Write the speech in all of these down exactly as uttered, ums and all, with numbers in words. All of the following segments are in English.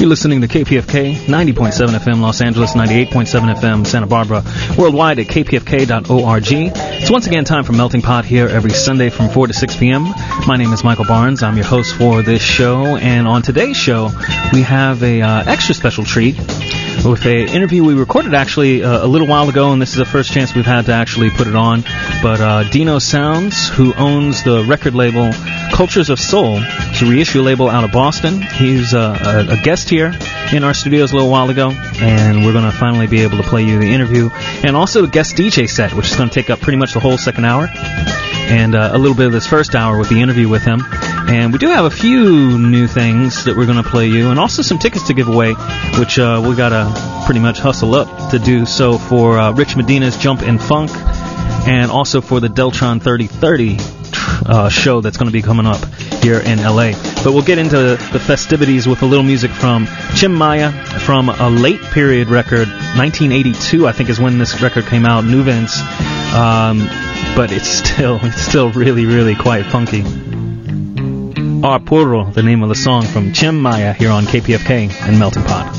You're listening to K P F K, ninety point seven F M Los Angeles, ninety-eight point seven F M Santa Barbara, worldwide at k p f k dot org. It's once again time for Melting Pot here every Sunday from four to six p.m. My name is Michael Barnes. I'm your host for this show, and on today's show, we have a uh, extra special treat with an interview we recorded actually uh, a little while ago, and this is the first chance we've had to actually put it on. But uh, Dino Sounds, who owns the record label Cultures of Soul, it's a reissue label out of Boston. He's uh, a, a guest here in our studios a little while ago, and we're going to finally be able to play you the interview, and also the guest D J set, which is going to take up pretty much the whole second hour, and uh, a little bit of this first hour with the interview with him. And we do have a few new things that we're going to play you, and also some tickets to give away, which uh, we got to pretty much hustle up to do so for uh, Rich Medina's Jump in Funk, and also for the Deltron thirty thirty uh, show that's going to be coming up here in L A. But we'll get into the festivities with a little music from Chim Maya from a late period record, nineteen eighty-two, I think is when this record came out, Nuvens. Um, but it's still, it's still really, really quite funky. Ar Puro, the name of the song from Chim Maya here on K P F K and Melting Pot.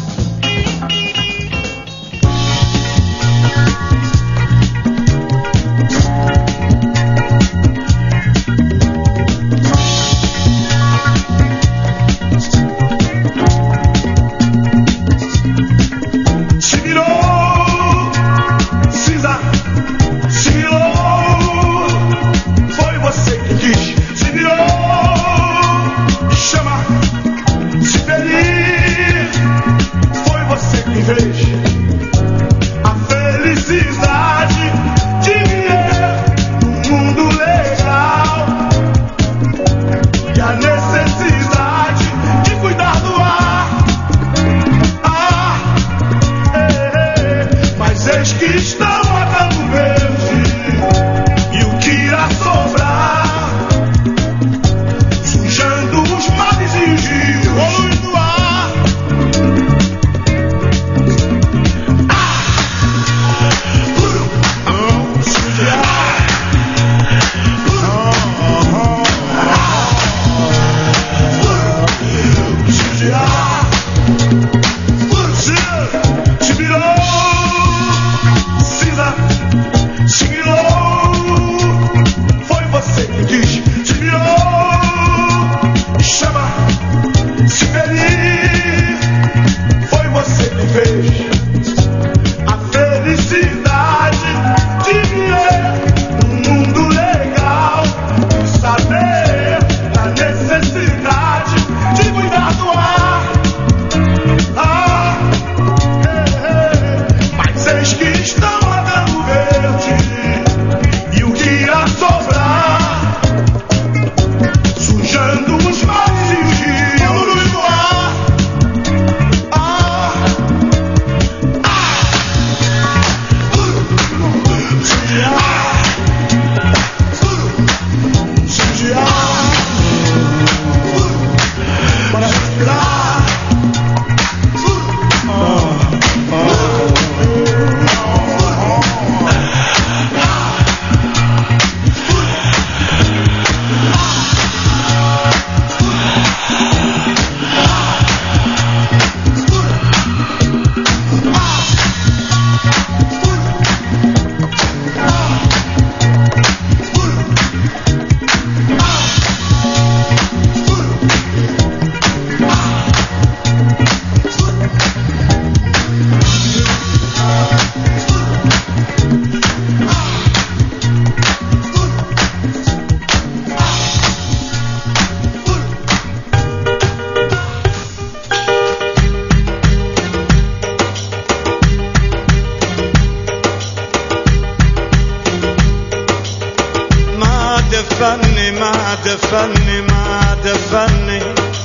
دفني ما دفني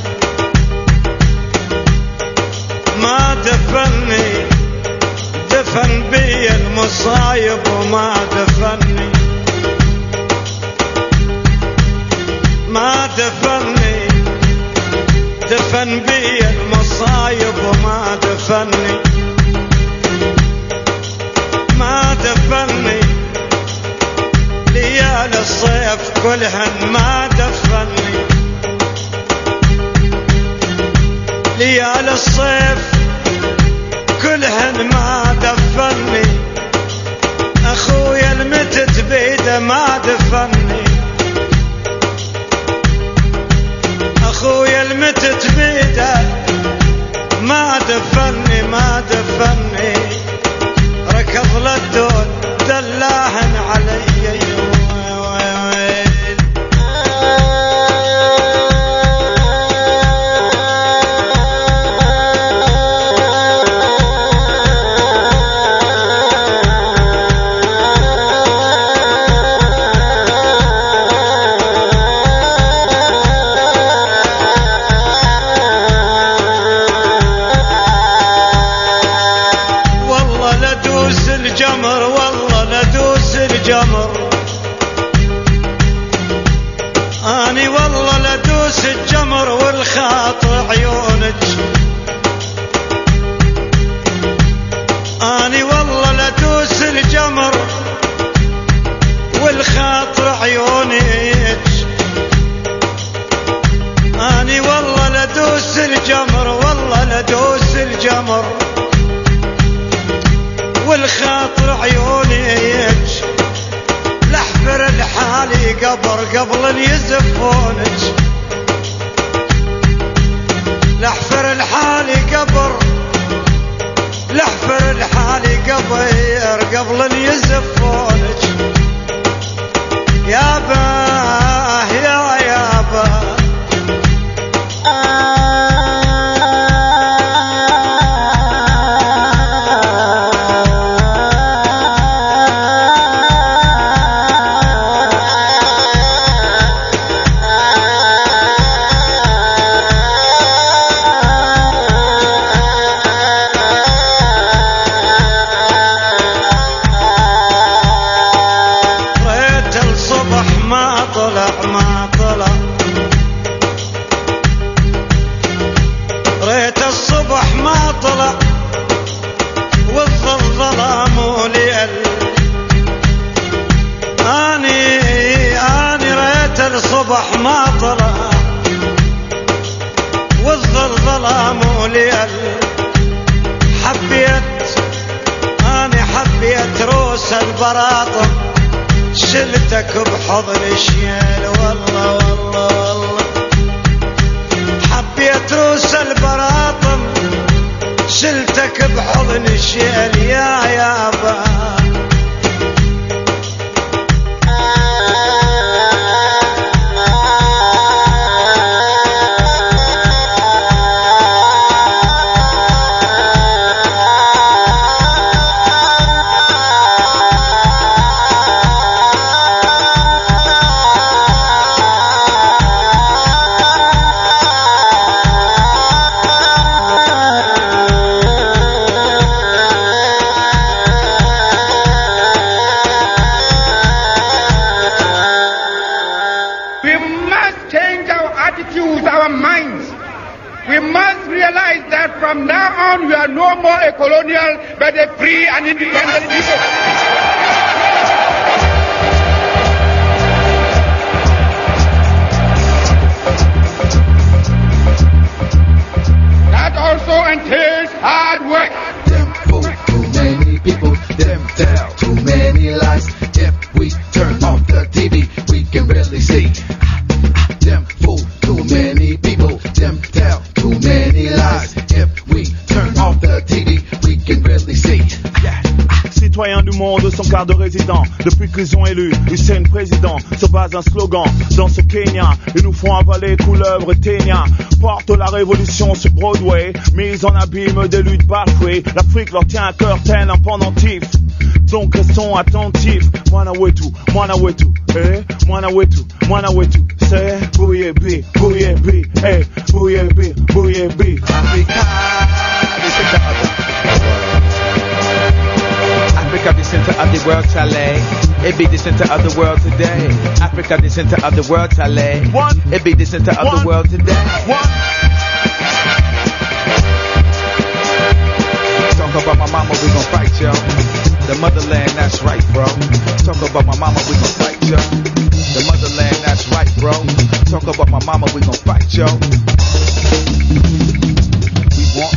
ما دفني دفن بي المصايب وما دفني ما دفني دفن بي المصايب وما دفني ما دفني ليالي الصيف كلهن ما دفني ليالي الصيف كلهن ما دفني، اخويا المتت بيده ما دفني، اخويا المتت بيده ما دفني ما دفني، ركض للدود دلاهن علي. الجمر والله لدوس الجمر، اني والله لدوس الجمر والخاطر عيونك، اني والله لدوس الجمر والخاطر عيونك، اني والله لدوس الجمر والله لدوس الجمر والخاطر عيونك، لحفر الحالي قبر قبل ان يزفونك، لحفر الحالي قبر لحفر الحالي قبر قبل ان يزفونك، يابا يا يابا الصبح ما طلع والظل ظلام وليل، حبيت أنا حبيت روس البراطم شلتك بحضن الشيل، والله والله والله حبيت روس البراطم شلتك بحضن الشيل يا يابا. From now on, we are no more a colonial, but a free and independent people. That also entails hard work. Them fool, too many people, them tell too many lies. If we turn off the T V, we can really see. Them fool, too many people, them tell too many lies. If we turn off the T V, we can really see. Yeah. Citoyens du monde, son quart de résident. Depuis qu'ils ont élu Hussein président, se base un slogan dans ce Kenya. Ils nous font avaler couleuvre et ténia. Porte la révolution sur Broadway, mise en abîme des luttes bafouées. L'Afrique leur tient à cœur tel un pendentif. Donc restons attentifs. Mwana wetu, mwana wetu, eh, mwana wetu, mwana wetu. C'est bouye bi, bouye bi, eh, bouye bi, bouye bi. Africa, Africa, the center of the world, Chale. It be the center of the world today. Africa, the center of the world, Chale. One. It be the center of One. the world today. One. Talk about my mama, we gon' fight, yo. The motherland, that's right, bro. Talk about my mama, we gon' fight, yo. The motherland, that's right, bro. Talk about my mama, we gon' fight, yo. We want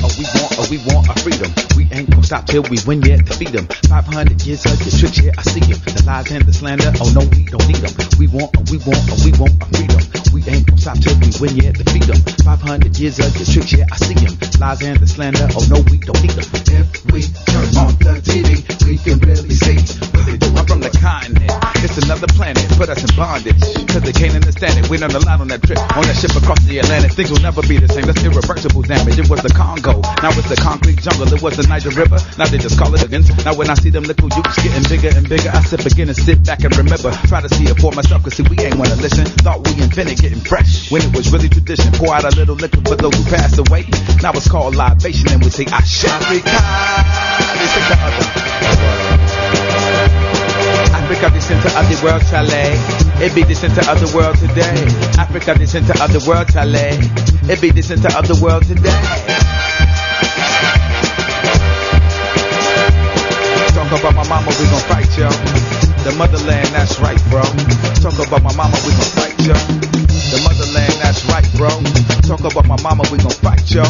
we want our freedom. We ain't gonna stop till we win, yeah, defeat them. five hundred years of your tricks, yeah, I see them. The lies and the slander, oh no, we don't need them. We want, we want, we want our freedom. We ain't gonna stop till we win, yeah, defeat them. five hundred years of your tricks, yeah, I see them. Lies and the slander, oh no, we don't need them. If we turn on the T V, we can really see what they do. I'm from the continent, it's another planet, put us in bondage, cause they can't understand it. We learned a lot on that trip, on that ship across the Atlantic. Things will never be the same, that's irreversible damage. It was the Congo, now it's the concrete jungle. It was the Niger River, now they just call it again. Now when I see them little youths getting bigger and bigger, I sit again and sit back and remember. Try to see it for myself, cause see we ain't wanna listen. Thought we invented getting fresh, when it was really tradition. Pour out a little liquor for those who passed away. Now it's called libation and we say Ashe. Africa, they say the other. Africa, the center of the world, Chalet. It be the center of the world today. Africa, the center of the world, Chalet. It be the center of the world today. Talk about my mama, we gon' fight, yo. The motherland, that's right, bro. Talk about my mama, we gon' fight, yo. The motherland, that's right, bro. Talk about my mama, we gon' fight, yo.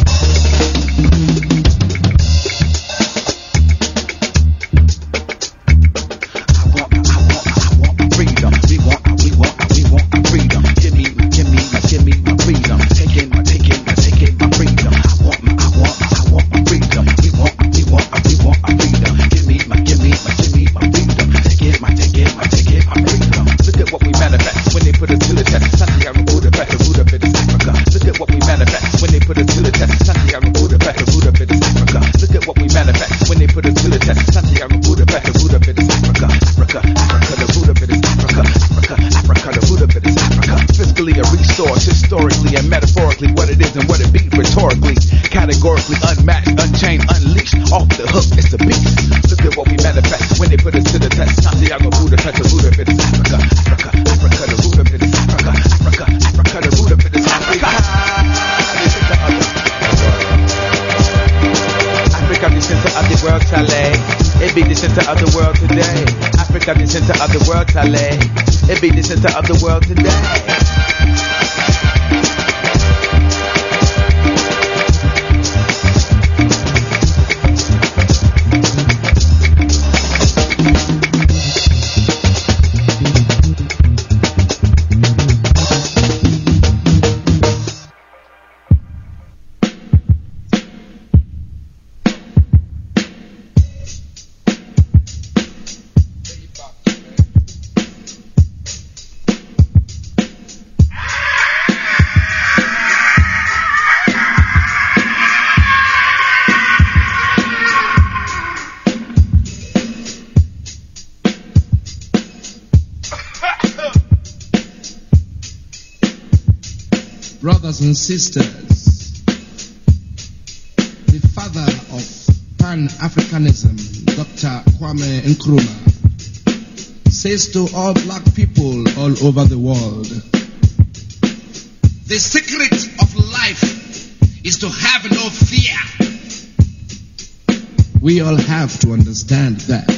The center of the world, Chalet. It be the center of the world today. Brothers and sisters, the father of Pan-Africanism, Doctor Kwame Nkrumah, says to all black people all over the world, the secret of life is to have no fear. We all have to understand that.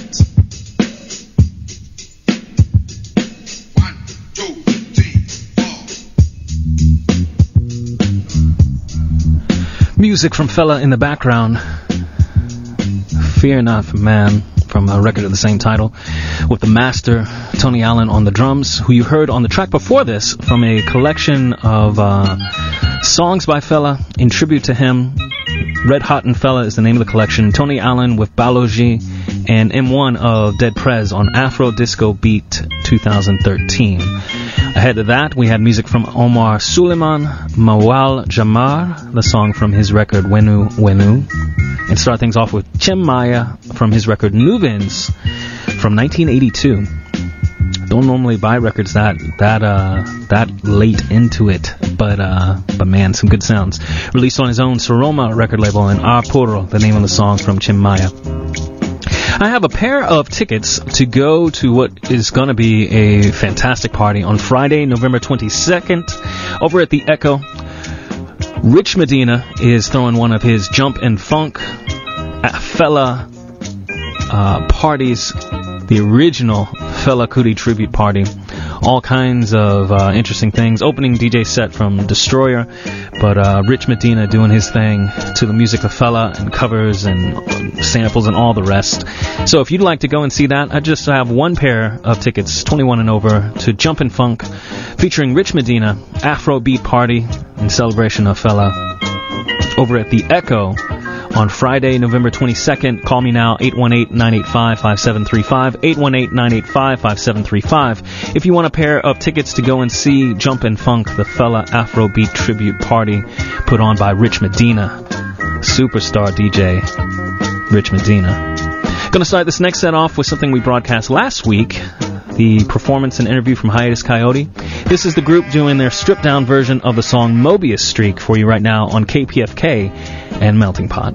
Music from Fela in the background. Fear Not Man from a record of the same title, with the master Tony Allen on the drums, who you heard on the track before this from a collection of uh, songs by Fela in tribute to him. Red Hot and Fela is the name of the collection. Tony Allen with Baloji and M one of Dead Prez on Afro Disco Beat twenty thirteen. Ahead of that, we had music from Omar Suleiman, Mawal Jamar, the song from his record Wenu Wenu. And start things off with Chemmaya from his record Nuvins from nineteen eighty-two. Don't normally buy records that that uh that late into it, but uh but man, some good sounds. Released on his own Soroma record label, and Apuro, the name of the song from Chemmaya. I have a pair of tickets to go to what is going to be a fantastic party on Friday, November twenty-second, over at the Echo. Rich Medina is throwing one of his Jump and Funk Fela uh, parties, the original Fela Kuti tribute party, all kinds of uh, interesting things. Opening D J set from Destroyer, but uh, Rich Medina doing his thing to the music of Fela and covers and samples and all the rest. So if you'd like to go and see that, I just have one pair of tickets, twenty-one and over, to Jumpin' Funk, featuring Rich Medina, Afrobeat Party in celebration of Fela, over at the Echo on Friday, November twenty-second. Call me now, eight one eight, nine eight five, five seven three five, eight one eight, nine eight five, five seven three five. If you want a pair of tickets to go and see Jumpin' Funk, the Fela Afrobeat tribute party put on by Rich Medina, superstar D J Rich Medina. Going to start this next set off with something we broadcast last week, the performance and interview from Hiatus Coyote. This is the group doing their stripped-down version of the song Mobius Streak for you right now on K P F K and Melting Pot.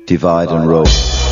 divide and rule.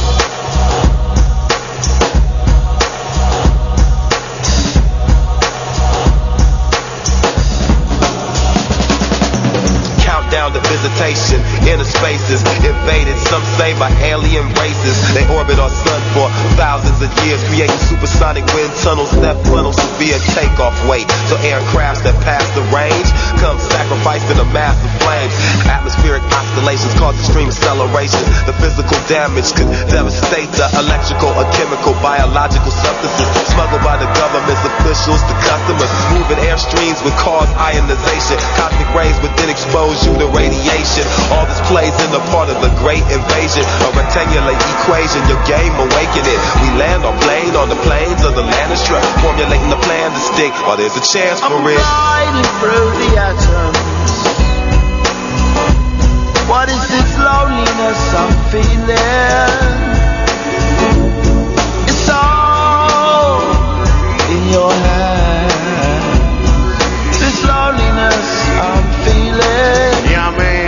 The visitation, inner spaces invaded, some say by alien races. They orbit our sun for thousands of years, creating supersonic wind tunnels that funnel severe takeoff weight. So aircrafts that pass the range come sacrificed in a massive flames. Atmospheric oscillations cause extreme acceleration. The physical damage could devastate the electrical or chemical, biological substances smuggled by the government's officials to customers. Moving airstreams would cause ionization. Cosmic rays would then expose you to radiation. All this plays in the part of the great invasion. A rectangular equation, your game awakening. We land our plane on the plains of the land of strut, formulating the plan to stick, or there's a chance for I'm it. gliding through the atoms. What is this loneliness I'm feeling? It's all in your hands. This loneliness I'm feeling. Yeah, man.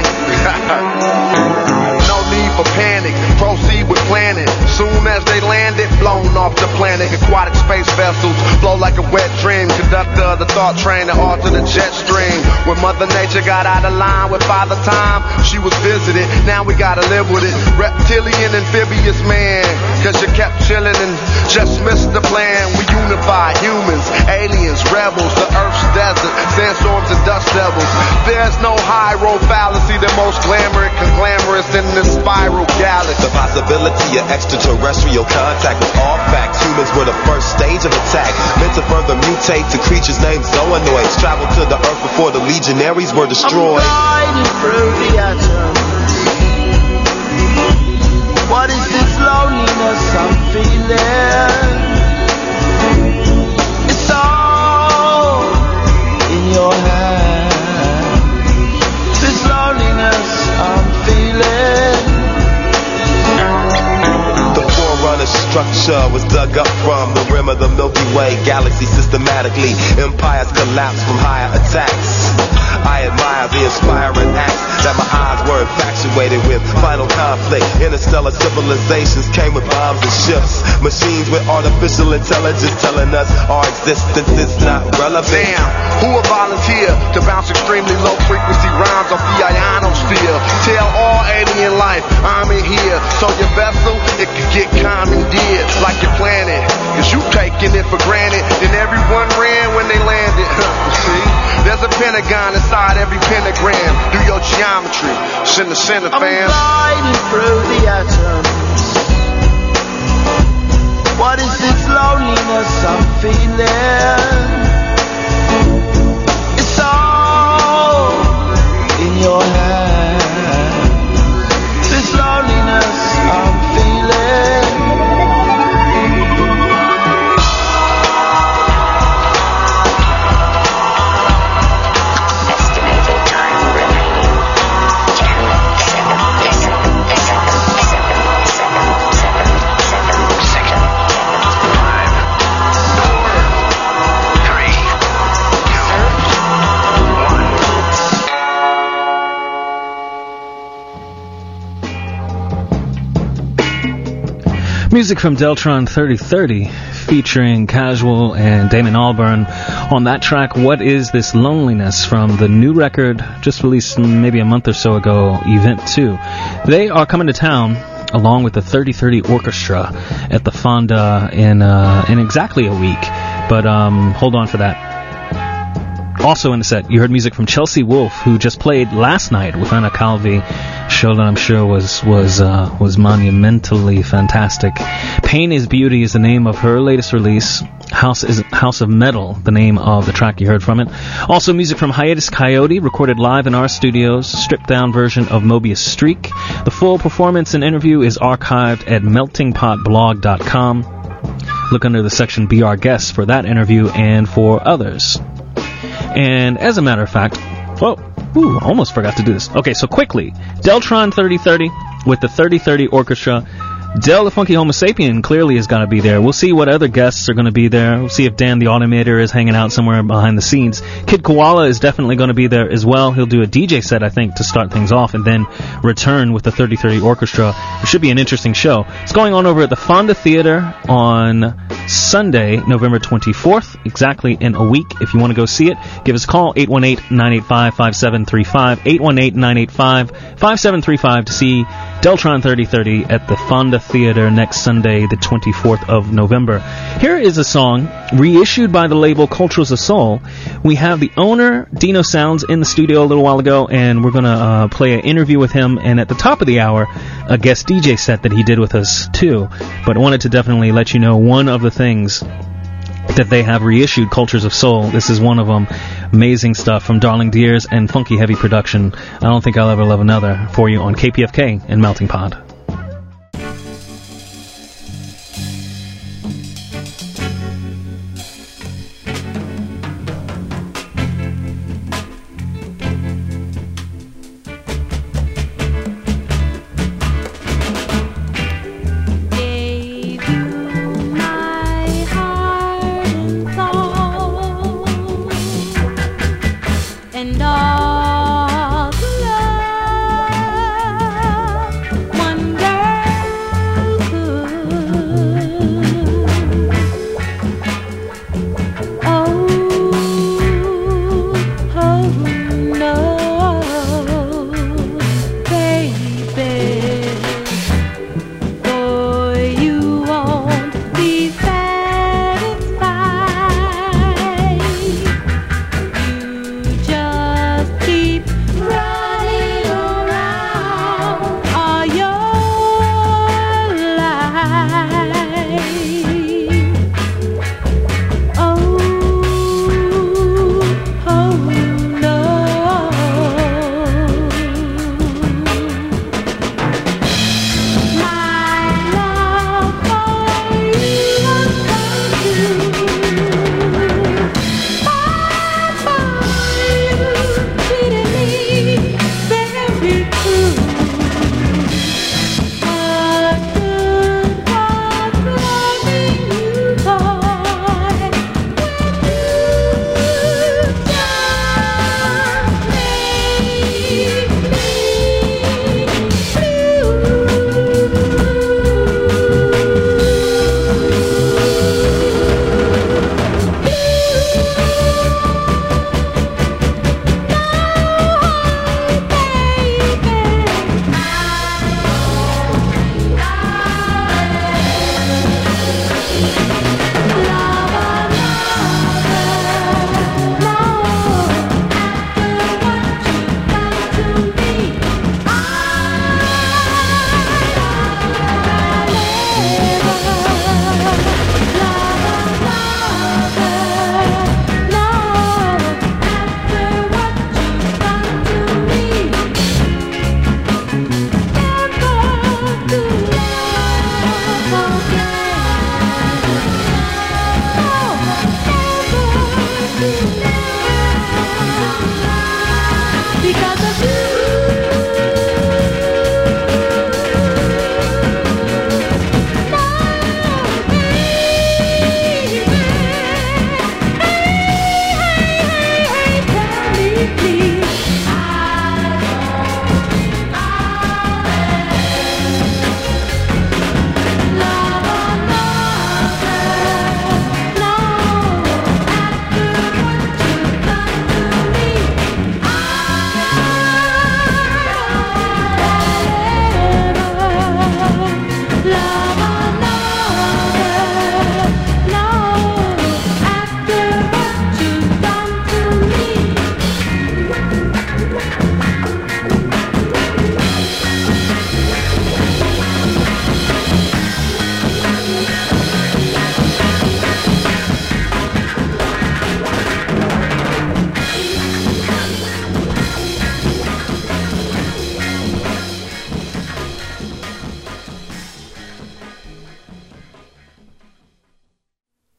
No need for panic. Proceed with planning. Soon as they landed, blown off the planet. Aquatic space vessels flow like a wet dream. Conductor of the thought train that alter the jet stream. When Mother Nature got out of line with Father Time, she was visited. Now we gotta live with it. Reptilian, amphibious man. Cause you kept chilling and just missed the plan. We unify humans, aliens, rebels, the earth's desert, sandstorms and dust devils. There's no high road fallacy, the most glamorous, glamorous in this spiral galaxy. The possibility of extraterrestrial contact was all facts. Humans were the first stage of attack, meant to further mutate to creatures named zoonoids. Traveled to the earth before the legionaries were destroyed. I'm gliding through the atoms. What is this loneliness I'm feeling? It's all in your hands. This loneliness I'm feeling. The forerunner structure was dug up from the rim of the Milky Way galaxy systematically. Empires collapsed from higher attacks. I admire the inspiring acts that my eyes were infatuated with. Final conflict, interstellar civilizations came with bombs and ships. Machines with artificial intelligence telling us our existence is not relevant. Damn, who would volunteer to bounce extremely low frequency rhymes off the ionosphere? Tell all alien life I'm in here, so your vessel, it could get commandeered like your planet. Cause you taking it for granted, then everyone ran when they landed. See, there's a pentagon inside every pentagram. Do your geometry, center center I'm fam. gliding through the atoms. What is this loneliness I'm feeling? It's all in your hands. This loneliness I'm feeling. Music from Deltron thirty thirty featuring Casual and Damon Albarn on that track, What Is This Loneliness, from the new record just released maybe a month or so ago, Event two. They are coming to town along with the thirty thirty Orchestra at the Fonda in uh, in exactly a week, but um, hold on for that. Also in the set, you heard music from Chelsea Wolfe, who just played last night with Anna Calvi. Show that I'm sure was was uh, was monumentally fantastic. Pain is Beauty is the name of her latest release. House is House of Metal, the name of the track you heard from it. Also music from Hiatus Coyote, recorded live in our studios, stripped down version of Mobius Streak. The full performance and interview is archived at melting pot blog dot com. Look under the section Be Our Guest for that interview and for others. And as a matter of fact, whoa, ooh, almost forgot to do this. Okay, so quickly, Deltron thirty thirty with the thirty thirty Orchestra. Del the Funky Homo Sapien clearly has got to be there. We'll see what other guests are going to be there. We'll see if Dan the Automator is hanging out somewhere behind the scenes. Kid Koala is definitely going to be there as well. He'll do a D J set, I think, to start things off and then return with the thirty thirty Orchestra. It should be an interesting show. It's going on over at the Fonda Theater on Sunday, November twenty-fourth, exactly in a week. If you want to go see it, give us a call, eight one eight, nine eight five, five seven three five, eight one eight, nine eight five, five seven three five to see Deltron thirty thirty at the Fonda Theater next Sunday, the twenty-fourth of November. Here is a song reissued by the label Cultures of Soul. We have the owner, Dino Sounds, in the studio a little while ago, and we're going to uh, play an interview with him, and at the top of the hour, a guest D J set that he did with us, too. But I wanted to definitely let you know one of the things that they have reissued, Cultures of Soul. This is one of them. Amazing stuff from Darling Deers and Funky Heavy Production. I don't think I'll ever love another for you on K P F K and Melting Pot. And all the love one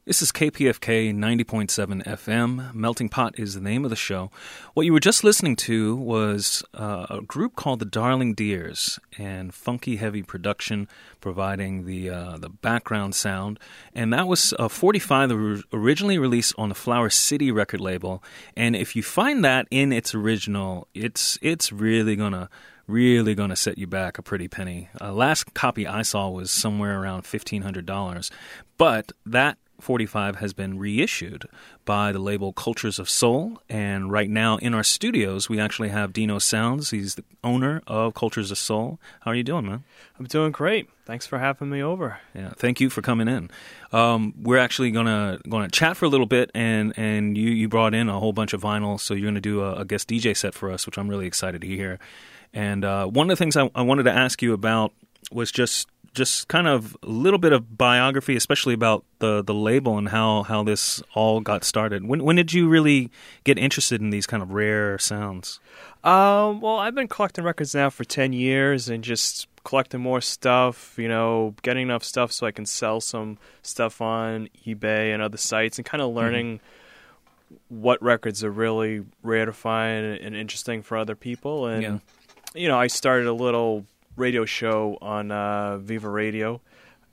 This is K P F K ninety point seven F M. Melting Pot is the name of the show. What you were just listening to was uh, a group called the Darling Deers and Funky Heavy Production providing the uh, the background sound. And that was a forty-five that was originally released on the Flower City record label. And if you find that in its original, it's it's really going to really going to set you back a pretty penny. Uh, last copy I saw was somewhere around fifteen hundred dollars. But that forty-five has been reissued by the label Cultures of Soul, and right now in our studios we actually have Dino Sounds. He's the owner of Cultures of Soul. How are you doing, man? I'm doing great. Thanks for having me over. Yeah, thank you for coming in. Um, we're actually gonna gonna chat for a little bit, and and you you brought in a whole bunch of vinyl, so you're gonna do a, a guest D J set for us, which I'm really excited to hear. And uh, one of the things I, I wanted to ask you about was just. Just kind of a little bit of biography, especially about the, the label and how, how this all got started. When when did you really get interested in these kind of rare sounds? Um, well, I've been collecting records now for ten years and just collecting more stuff, you know, getting enough stuff so I can sell some stuff on eBay and other sites and kind of learning mm-hmm. what records are really rare to find and interesting for other people. And, yeah. you know, I started a little radio show on uh, Viva Radio,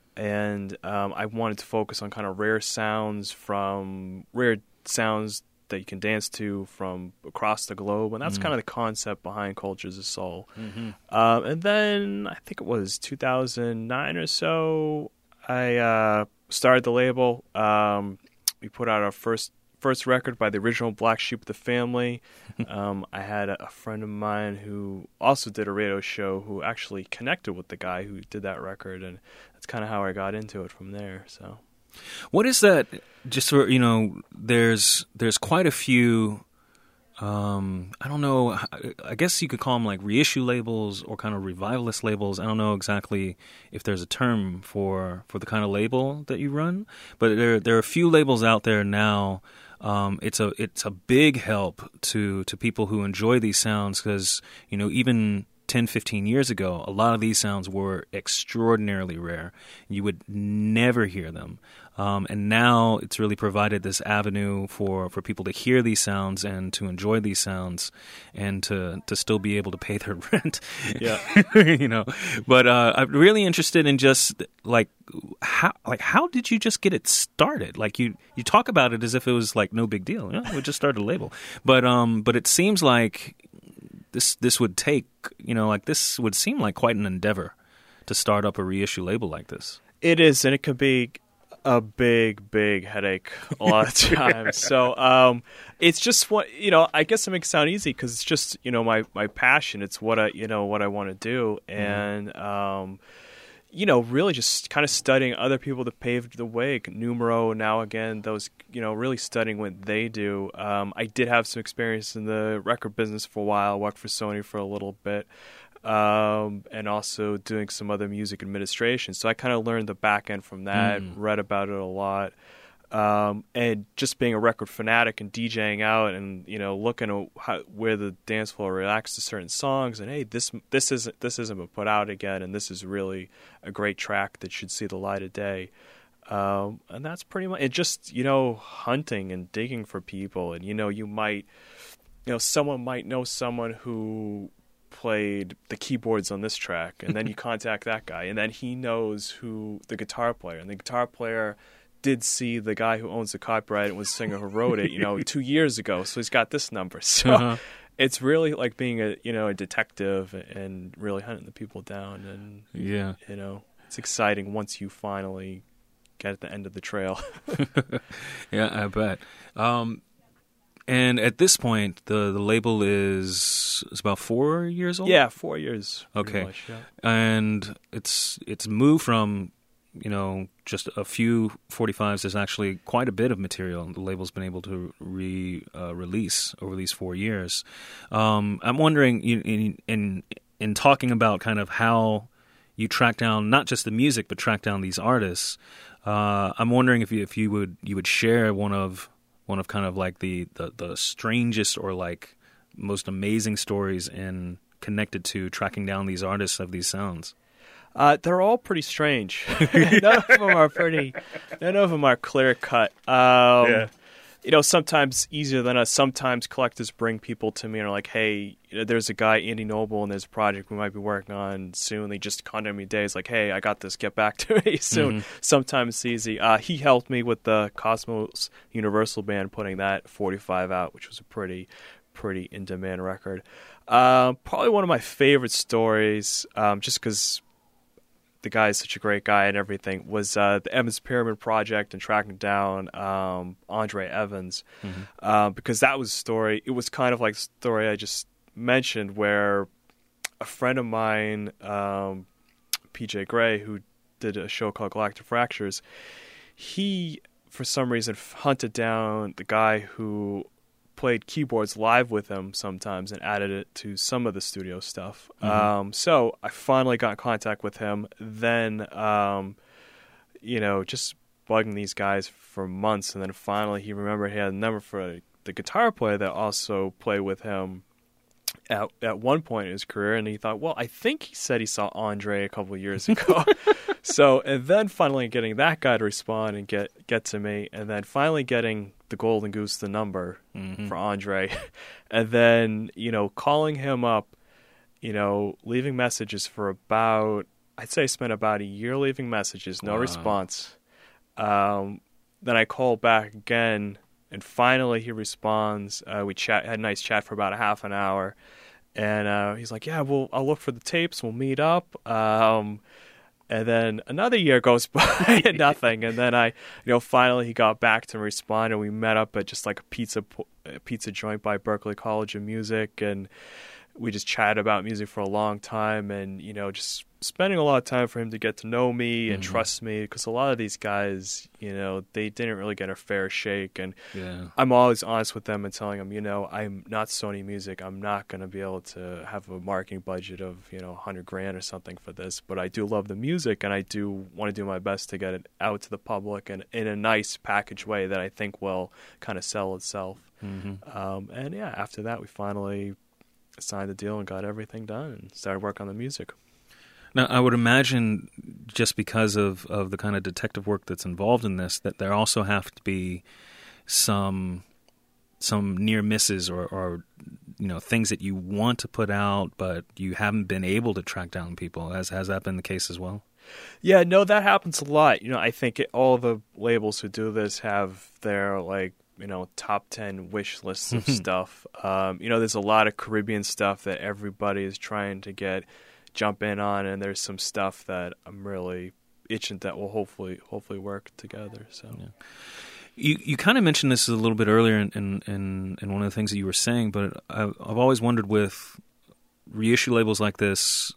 and um, I wanted to focus on kind of rare sounds from rare sounds that you can dance to from across the globe, and that's mm-hmm. kind of the concept behind Cultures of Soul. Mm-hmm. Um, and then I think it was two thousand nine or so, I uh, started the label. Um, we put out our first First record by the original Black Sheep of the Family. Um, I had a, a friend of mine who also did a radio show who actually connected with the guy who did that record, and that's kind of how I got into it from there. So, what is that? Just so you know, there's there's quite a few. Um, I don't know. I guess you could call them like reissue labels or kind of revivalist labels. I don't know exactly if there's a term for, for the kind of label that you run, but there there are a few labels out there now. Um, it's a it's a big help to, to people who enjoy these sounds because, you know, even ten, fifteen years ago, a lot of these sounds were extraordinarily rare. You would never hear them. Um, and now it's really provided this avenue for, for people to hear these sounds and to enjoy these sounds and to, to still be able to pay their rent. Yeah. you know, but uh, I'm really interested in just like how like how did you just get it started? Like you, you talk about it as if it was like no big deal. You know, we just started a label. But um, but it seems like this this would take, you know, like this would seem like quite an endeavor to start up a reissue label like this. It is, and it could be a big, big headache a lot of times. So um, it's just what, you know, I guess it makes it sound easy because it's just, you know, my, my passion. It's what I, you know, what I want to do. And, mm-hmm. um, you know, really just kind of studying other people that paved the way. Numero, now again, those, you know, really studying what they do. Um, I did have some experience in the record business for a while. Worked for Sony for a little bit. Um, and also doing some other music administration. So I kind of learned the back end from that, mm. read about it a lot. Um, and just being a record fanatic and DJing out and, you know, looking at how, where the dance floor reacts to certain songs and, hey, this this isn't this isn't been put out again, and this is really a great track that should see the light of day. Um, and that's pretty much it. Just, you know, hunting and digging for people, and, you know, you might, you know, someone might know someone who played the keyboards on this track, and then you contact that guy, and then he knows who the guitar player, and the guitar player did see the guy who owns the copyright and was the singer who wrote it, you know, two years ago, so he's got this number. So uh-huh. It's really like being a, you know, a detective and really hunting the people down, and yeah, you know, it's exciting once you finally get at the end of the trail. Yeah, I bet. Um, And at this point, the, the label is is about four years old? Yeah, four years. Okay. Much, yeah. And it's it's moved from, you know, just a few forty-fives. There's actually quite a bit of material the label's been able to re uh, release over these four years. Um, I'm wondering, in, in in talking about kind of how you track down not just the music, but track down these artists, uh, I'm wondering if you, if you would you would share one of one of kind of like the, the, the strangest or like most amazing stories in connected to tracking down these artists of these sounds. Uh, they're all pretty strange. None of them are pretty. None of them are clear cut. Um, Yeah. You know, sometimes easier than us. Sometimes collectors bring people to me and are like, "Hey, you know, there's a guy, Andy Noble, and there's a project we might be working on soon." They just contact me days like, "Hey, I got this. Get back to me soon." Mhm. Sometimes it's easy. Uh, he helped me with the Cosmos Universal Band putting that forty-five out, which was a pretty, pretty in-demand record. Uh, probably one of my favorite stories, um, just because the guy is such a great guy and everything, was uh, the Evans Pyramid Project and tracking down um, Andre Evans. Mm-hmm. Uh, because that was a story, it was kind of like the story I just mentioned, where a friend of mine, um, P J Gray, who did a show called Galactic Fractures, he, for some reason, hunted down the guy who played keyboards live with him sometimes and added it to some of the studio stuff. Mhm. Um, so I finally got in contact with him. Then, um, you know, just bugging these guys for months. And then finally he remembered he had a number for the guitar player that also played with him at at one point in his career. And he thought, well, I think he said he saw Andre a couple of years ago. So, and then finally getting that guy to respond and get, get to me. And then finally getting the Golden Goose the number Mhm. for Andre, and then, you know, calling him up, you know, leaving messages for about, I'd say I spent about a year leaving messages, no Wow. response. Um, then I called back again, and finally he responds. Uh, we chat, had a nice chat for about a half an hour, and uh, he's like, yeah, well, I'll look for the tapes, we'll meet up. Um, And then another year goes by and nothing. And then I, you know, finally he got back to respond, and we met up at just like a pizza a pizza joint by Berklee College of Music, and we just chatted about music for a long time, and, you know, just spending a lot of time for him to get to know me and Mhm. trust me, because a lot of these guys, you know, they didn't really get a fair shake. And Yeah. I'm always honest with them and telling them, you know, I'm not Sony Music. I'm not going to be able to have a marketing budget of, you know, a hundred grand or something for this, but I do love the music, and I do want to do my best to get it out to the public and in a nice package way that I think will kind of sell itself. Mhm. Um, and yeah, after that, we finally signed the deal and got everything done and started work on the music. Now, I would imagine, just because of, of the kind of detective work that's involved in this, that there also have to be some some near misses or, or you know, things that you want to put out, but you haven't been able to track down people. Has has that been the case as well? Yeah, no, that happens a lot. You know, I think it, all the labels who do this have their, like, you know, top ten wish lists of stuff. Um, you know, there's a lot of Caribbean stuff that everybody is trying to get jump in on, and there's some stuff that I'm really itching that will hopefully hopefully work together. So yeah. You you kind of mentioned this a little bit earlier in, in, in, in one of the things that you were saying, but I've, I've always wondered with reissue labels like this,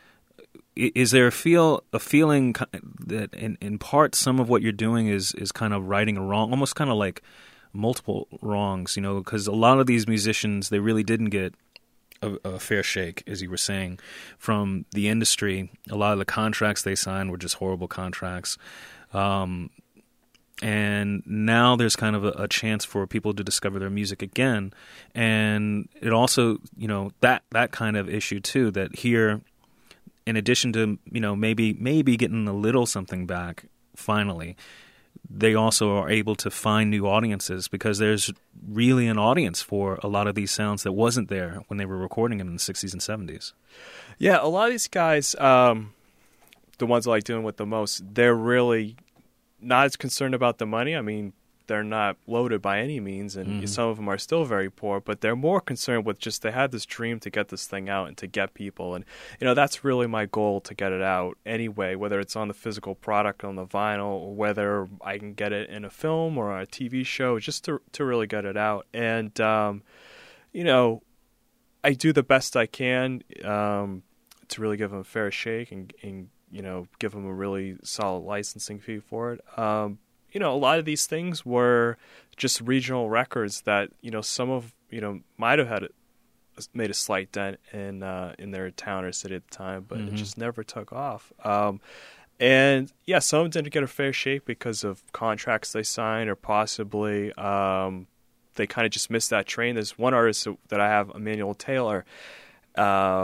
is there a feel a feeling that in, in part some of what you're doing is, is kind of righting a wrong, almost kind of like multiple wrongs, you know, because a lot of these musicians, they really didn't get a, a fair shake, as you were saying, from the industry. A lot of the contracts they signed were just horrible contracts. Um, and now there's kind of a, a chance for people to discover their music again. And it also, you know, that, that kind of issue too, that here, in addition to, you know, maybe maybe getting a little something back finally, they also are able to find new audiences, because there's really an audience for a lot of these sounds that wasn't there when they were recording them in the sixties and seventies. yeah, a lot of these guys, um, the ones I like doing with the most, they're really not as concerned about the money. I mean, they're not loaded by any means, and Mhm. some of them are still very poor, but they're more concerned with just, they had this dream to get this thing out and to get people. And, you know, that's really my goal, to get it out anyway, whether it's on the physical product, on the vinyl, or whether I can get it in a film or a T V show, just to to really get it out. And, um, you know, I do the best I can um, to really give them a fair shake and, and, you know, give them a really solid licensing fee for it. Um, you know, a lot of these things were just regional records that, you know, some of, you know, might have had it, made a slight dent in uh, in their town or city at the time, but Mhm. it just never took off. Um, and yeah, some of them didn't get a fair shake because of contracts they signed, or possibly um, they kind of just missed that train. There's one artist that I have, Emmanuel Taylor. Uh,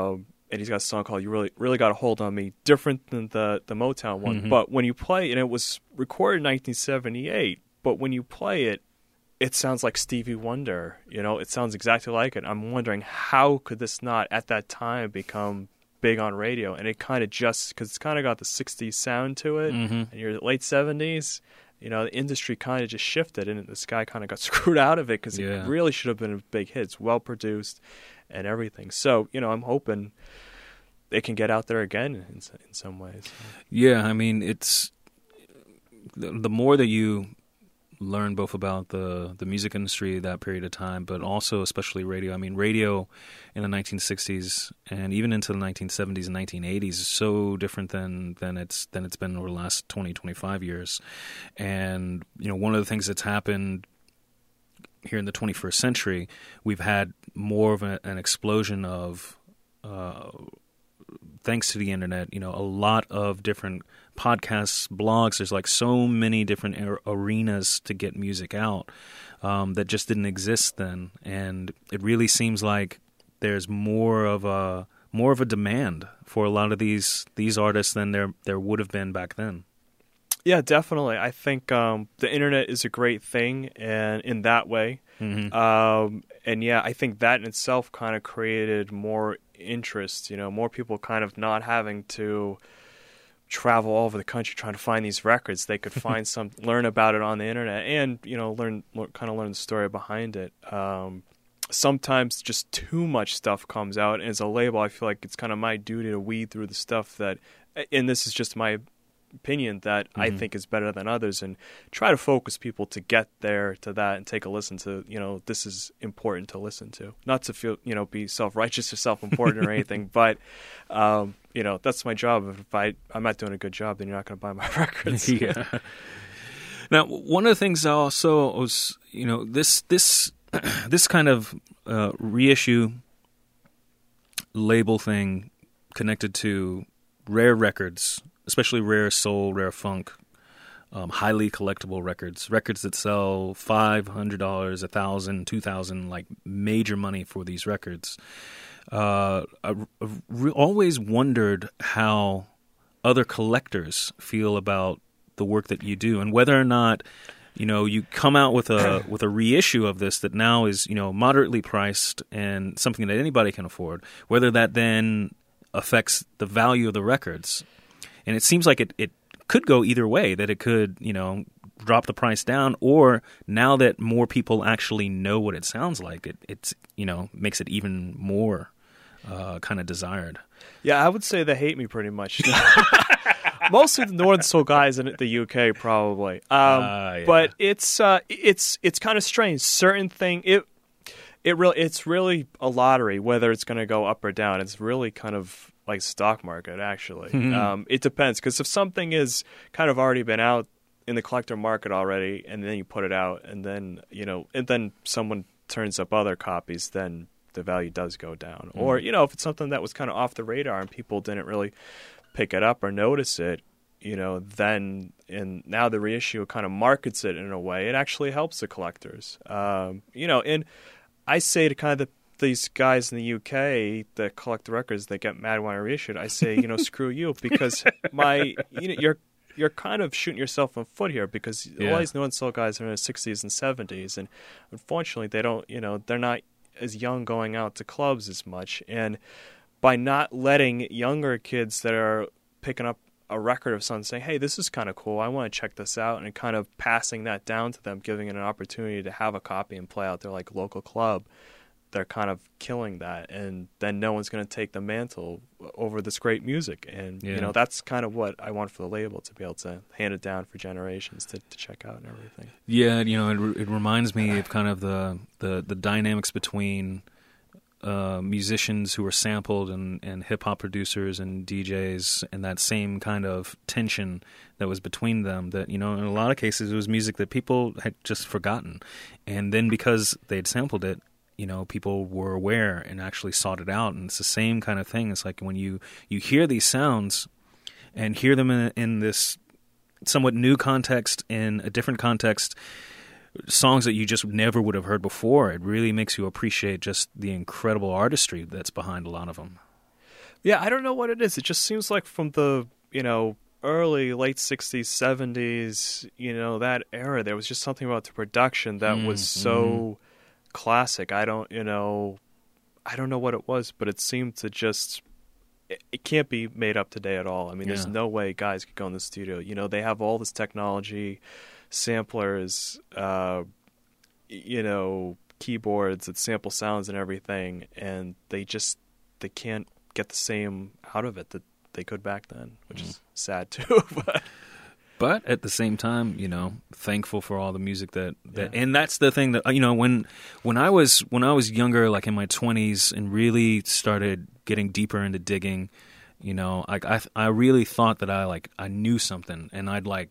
and he's got a song called "You Really Really Got a Hold on Me," different than the the Motown one. Mm-hmm. But when you play, and it was recorded in nineteen seventy-eight, but when you play it, it sounds like Stevie Wonder. You know, it sounds exactly like it. I'm wondering how could this not at that time become big on radio? And it kind of just because it's kind of got the sixties sound to it, Mm-hmm. and you're late seventies. You know, the industry kind of just shifted, and this guy kind of got screwed out of it because Yeah. it really should have been a big hit. It's well produced and everything. So, you know, I'm hoping it can get out there again in, in some ways. Yeah, I mean, it's the, the more that you learn both about the, the music industry that period of time, but also especially radio. I mean, radio in the nineteen sixties and even into the nineteen seventies and nineteen eighties is so different than, than it's than it's been over the last twenty, twenty-five years. And, you know, one of the things that's happened here in the twenty-first century, we've had more of a, an explosion of uh, thanks to the internet, you know, a lot of different podcasts, blogs. There's like so many different ar- arenas to get music out um, that just didn't exist then, and it really seems like there's more of a more of a demand for a lot of these these artists than there there would have been back then. Yeah, definitely. I think um, the internet is a great thing, and in that way, Mm-hmm. um, and yeah, I think that in itself kind of created more interest. You know, more people kind of not having to travel all over the country trying to find these records. They could find some, learn about it on the internet, and you know, learn, learn kind of learn the story behind it. Um, sometimes just too much stuff comes out, and as a label, I feel like it's kind of my duty to weed through the stuff that, and this is just my opinion, that mm-hmm. I think is better than others, and try to focus people to get there to that and take a listen to, you know, this is important to listen to, not to feel, you know, be self-righteous or self-important or anything, but um, you know, that's my job. If I I'm not doing a good job, then you're not going to buy my records. Yeah. Now, one of the things I also was, you know, this this this kind of uh, reissue label thing connected to rare records, especially rare soul, rare funk, um, highly collectible records, records that sell five hundred dollars, one thousand dollars, two thousand dollars, like major money for these records. Uh, I, I re- always wondered how other collectors feel about the work that you do, and whether or not, you know, you come out with a with a reissue of this that now is, you know, moderately priced and something that anybody can afford, whether that then affects the value of the records. And it seems like it, it could go either way, that it could, you know, drop the price down, or now that more people actually know what it sounds like, it it's, you know, makes it even more uh, kind of desired. Yeah, I would say they hate me pretty much. Mostly the Northern Soul guys in the U K, probably. Um, uh, yeah. But it's uh, it's it's kind of strange. Certain thing it it really it's really a lottery whether it's going to go up or down. It's really kind of like stock market, actually. Mm-hmm. Um, it depends, because if something is kind of already been out in the collector market already, and then you put it out, and then you know, and then someone turns up other copies, then the value does go down. Mm-hmm. Or you know, if it's something that was kind of off the radar and people didn't really pick it up or notice it, you know, then and now the reissue kind of markets it in a way. It actually helps the collectors. Um, you know, and I say to kind of the these guys in the U K that collect the records, they get mad when I reissue it. I say, you know, screw you, because my, you know, you're you're kind of shooting yourself in the foot here, because yeah. all these Northern Soul guys are in the sixties and seventies, and unfortunately, they don't, you know, they're not as young going out to clubs as much, and by not letting younger kids that are picking up a record of something saying, hey, this is kind of cool, I want to check this out, and kind of passing that down to them, giving it an opportunity to have a copy and play out their like local club, they're kind of killing that, and then no one's going to take the mantle over this great music. And yeah. you know, that's kind of what I want for the label, to be able to hand it down for generations to, to check out and everything. Yeah, you know, it, re- it reminds me of kind of the the, the dynamics between uh, musicians who are sampled and, and hip hop producers and D Js, and that same kind of tension that was between them. That, you know, in a lot of cases it was music that people had just forgotten, and then because they'd sampled it, you know, people were aware and actually sought it out. And it's the same kind of thing. It's like when you, you hear these sounds and hear them in, in this somewhat new context, in a different context, songs that you just never would have heard before, it really makes you appreciate just the incredible artistry that's behind a lot of them. Yeah, I don't know what it is. It just seems like from the, you know, early, late sixties, seventies, you know, that era, there was just something about the production that Mm, was so classic. I don't, you know, I don't know what it was, but it seemed to just, it, it can't be made up today at all. I mean, there's Yeah. no way guys could go in the studio. You know, they have all this technology, samplers, uh, you know, keyboards that sample sounds and everything, and they just, they can't get the same out of it that they could back then, which is sad too. But But at the same time, you know, thankful for all the music that, that Yeah. and that's the thing that, you know, when when I was when I was younger, like in my twenties, and really started getting deeper into digging, you know, like I I really thought that I like I knew something, and I'd like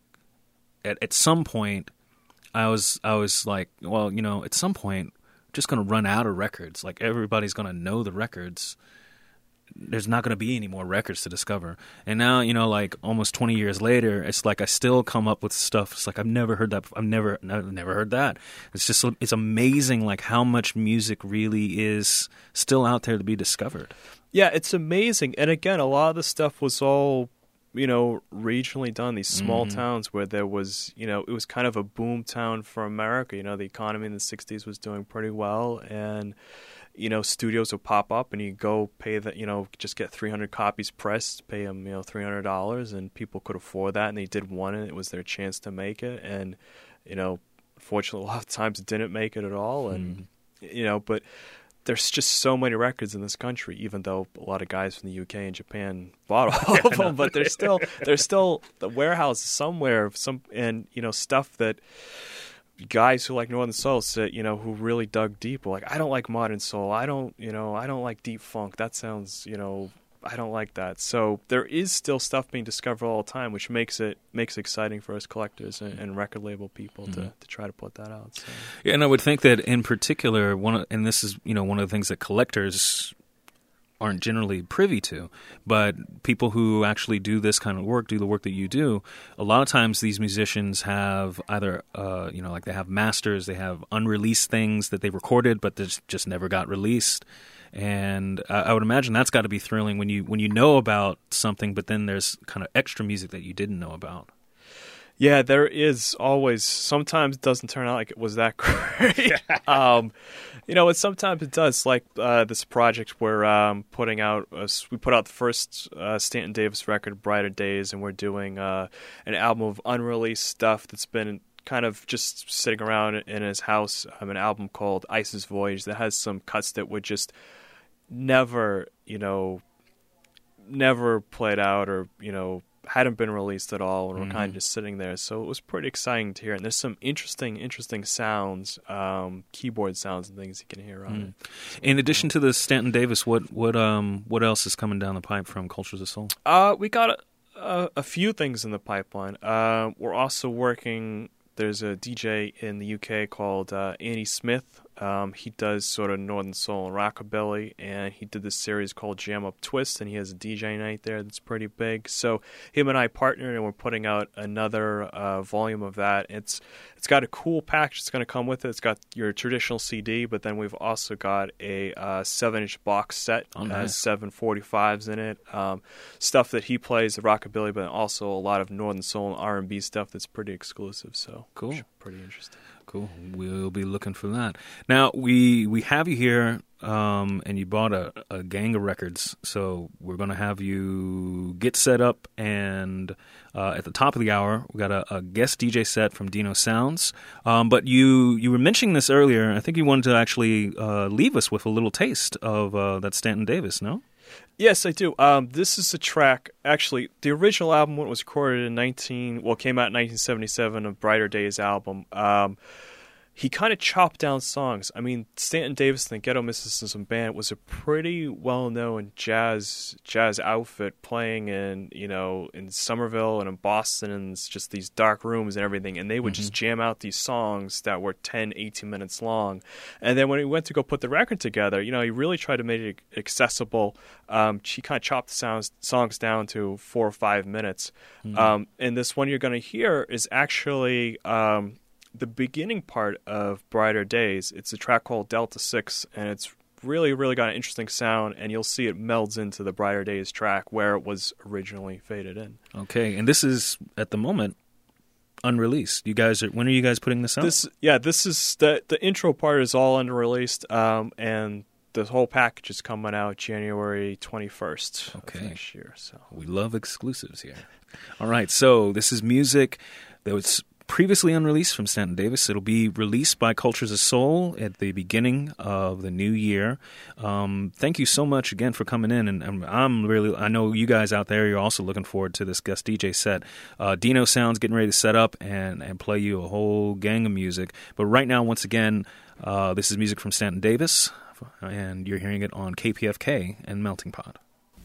at at some point I was I was like, well, you know, at some point I'm just gonna run out of records. Like everybody's gonna know the records. There's not going to be any more records to discover. And now, you know, like almost twenty years later, it's like I still come up with stuff. It's like I've never heard that. I've never, I've never heard that. It's just, it's amazing, like how much music really is still out there to be discovered. yeah, it's amazing. And again, a lot of the stuff was all, you know, regionally done. These small Mhm. towns where there was, you know, it was kind of a boom town for America. You know, the economy in the sixties was doing pretty well, and you know, studios would pop up, and you go pay the, you know, just get three hundred copies pressed, pay them, you know, three hundred dollars, and people could afford that, and they did one, and it was their chance to make it. And, you know, unfortunately, a lot of times it didn't make it at all. And, you know, but there's just so many records in this country, even though a lot of guys from the U K and Japan bought all of them, but there's still, there's still the warehouse somewhere, some, and, you know, stuff that guys who like Northern Soul said, you know, who really dug deep, were like, I don't like modern soul. I don't, you know, I don't like deep funk. That sounds, you know, I don't like that. So there is still stuff being discovered all the time, which makes it makes it exciting for us collectors and, and record label people to, to try to put that out. So. Yeah, and I would think that in particular, one of, and this is, you know, one of the things that collectors aren't generally privy to, but people who actually do this kind of work, do the work that you do, a lot of times these musicians have either, uh, you know, like they have masters, they have unreleased things that they recorded but that just never got released. And uh, I would imagine that's got to be thrilling when you when you know about something, but then there's kind of extra music that you didn't know about. Yeah, there is always. Sometimes it doesn't turn out like it was that great. um, you know, and sometimes it does. Like uh, this project we're um, putting out. Uh, we put out the first uh, Stanton Davis record, Brighter Days, and we're doing uh, an album of unreleased stuff that's been kind of just sitting around in his house. Um, an album called Ice's Voyage that has some cuts that would just never, you know, never played out or, you know, hadn't been released at all, and we're Mm-hmm. kind of just sitting there. So it was pretty exciting to hear. And there's some interesting, interesting sounds, um, keyboard sounds and things you can hear on Mm. it. In addition to the Stanton Davis, what what um what else is coming down the pipe from Cultures of Soul? Uh, we got a, a, a few things in the pipeline. Uh, we're also working. There's a D J in the U K called uh, Andy Smith. Um, he does sort of Northern Soul and Rockabilly, and he did this series called Jam Up Twist, and he has a D J night there that's pretty big. So him and I partnered, and we're putting out another uh, volume of that. It's it's got a cool package that's going to come with it. It's got your traditional C D, but then we've also got a uh, seven-inch box set, Oh, uh, nice. seven forty-fives in it. Um, stuff that he plays, the Rockabilly, but also a lot of Northern Soul and R and B stuff that's pretty exclusive. So Cool. pretty interesting. Cool. We'll be looking for that. Now, we we have you here, um, and you bought a, a gang of records, so we're going to have you get set up, and uh, at the top of the hour, we got a, a guest D J set from Dino Sounds. Um, but you, you were mentioning this earlier, I think you wanted to actually uh, leave us with a little taste of uh, that Stanton Davis, no? Yes, I do. Um, this is a track. Actually, the original album when it was recorded in nineteen, well, came out in nineteen seventy-seven, a Brighter Days album. Um, he kind of chopped down songs. I mean, Stanton Davis and the Ghetto Mysticism Band was a pretty well-known jazz jazz outfit, playing in, you know, in Somerville and in Boston, and it's just these dark rooms and everything. And they would just jam out these songs that were ten, eighteen minutes long. And then when he went to go put the record together, you know, he really tried to make it accessible. Um, he kind of chopped the sounds, songs down to four or five minutes. Mhm. Um, and this one you're going to hear is actually um, the beginning part of Brighter Days. It's a track called Delta Six, and it's really, really got an interesting sound, and you'll see it melds into the Brighter Days track where it was originally faded in. Okay, and this is, at the moment, unreleased. You guys are, when are you guys putting this out? This, yeah, this is, the, the intro part is all unreleased, um, and the whole package is coming out January twenty-first okay. of next year. So we love exclusives here. All right, so this is music that was previously unreleased from Stanton Davis. It'll be released by Cultures of Soul at the beginning of the new year. Um, thank you so much again for coming in, and, and I'm really, I know you guys out there, you're also looking forward to this guest D J set. Uh, Dino Sound's getting ready to set up and, and play you a whole gang of music. But right now, once again, uh, this is music from Stanton Davis, and you're hearing it on K P F K and Melting Pot.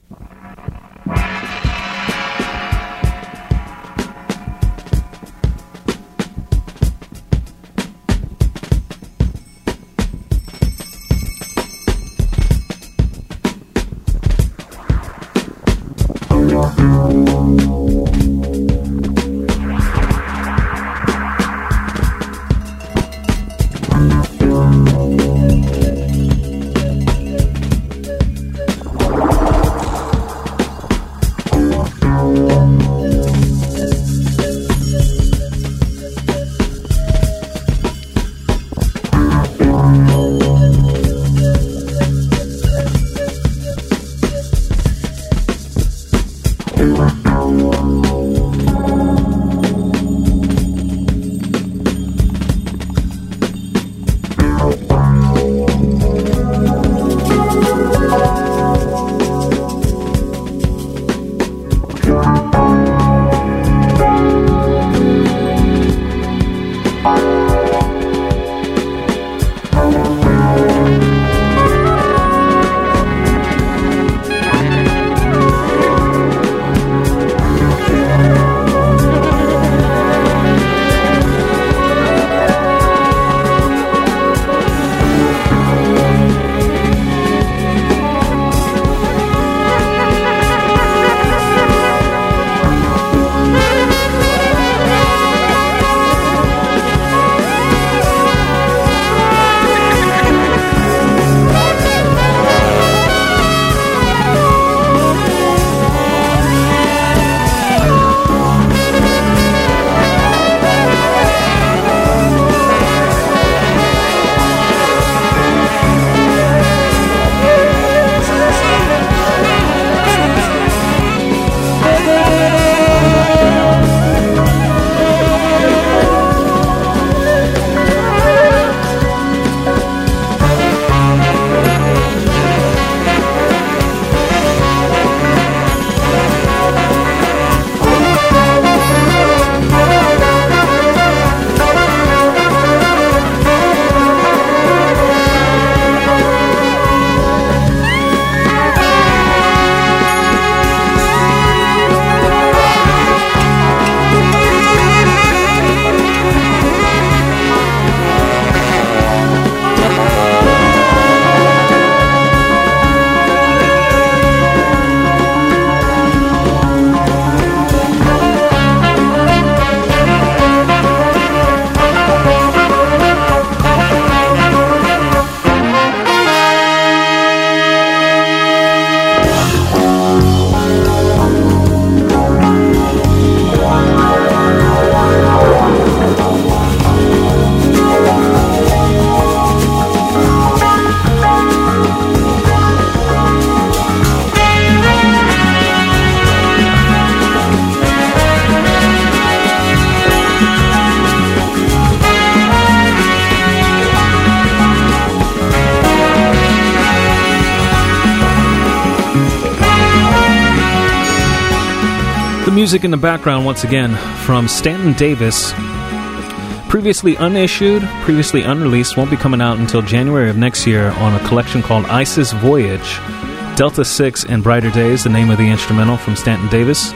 Music in the background, once again, from Stanton Davis. Previously unissued, previously unreleased, won't be coming out until January of next year on a collection called Isis Voyage. Delta six and Brighter Days, the name of the instrumental from Stanton Davis.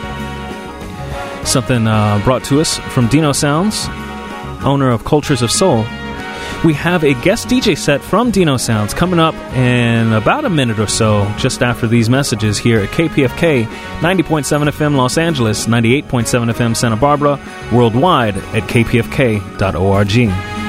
Something uh, brought to us from Dino Sounds, owner of Cultures of Soul. We have a guest D J set from Dino Sounds coming up in about a minute or so, just after these messages here at K P F K, ninety point seven F M Los Angeles, ninety-eight point seven F M Santa Barbara, worldwide at k p f k dot org.